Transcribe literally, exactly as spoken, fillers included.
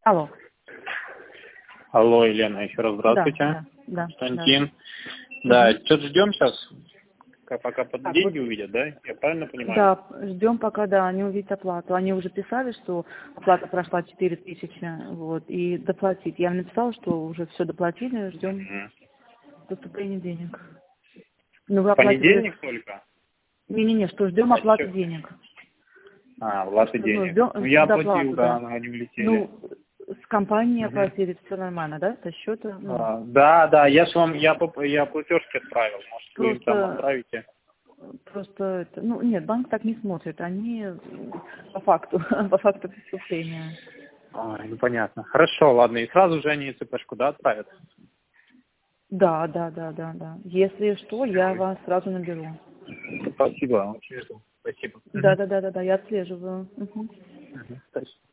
Алло. Алло, Елена, еще раз здравствуйте. Да, да, Константин. Да, Да, что-то ждем сейчас, пока под Так, деньги вот- увидят, да? Я правильно понимаю? да, ждем пока, да, они увидят оплату. Они уже писали, что оплата прошла четыре тысячи, вот, и доплатить. Я им написала, что уже все доплатили, ждем Мгм. поступления денег. Ну, вы В оплатили... понедельник только? Не-не-не, что ждем А оплаты чё? денег. А, оплата Что, ну, денег. ждем Ну, я оплатил, доплату, да, да. но они улетели. Ну, с компанией Мгм. оплатили, все нормально, да, со счета, ну, А, да, да, я ж вам, я, поп- я платежки отправил, может, вы им там просто... отправите? Просто, это, ну, нет, банк так не смотрит, они по факту, по факту преступления. Ой, ну понятно. Хорошо, ладно, и сразу же они ЦПшку, да, отправят? Да, да, да, да, да. Если что, я вас сразу наберу. Спасибо, очень жду. Спасибо. Да, да, да, да, да, я отслеживаю. Мгм. Мгм. Спасибо.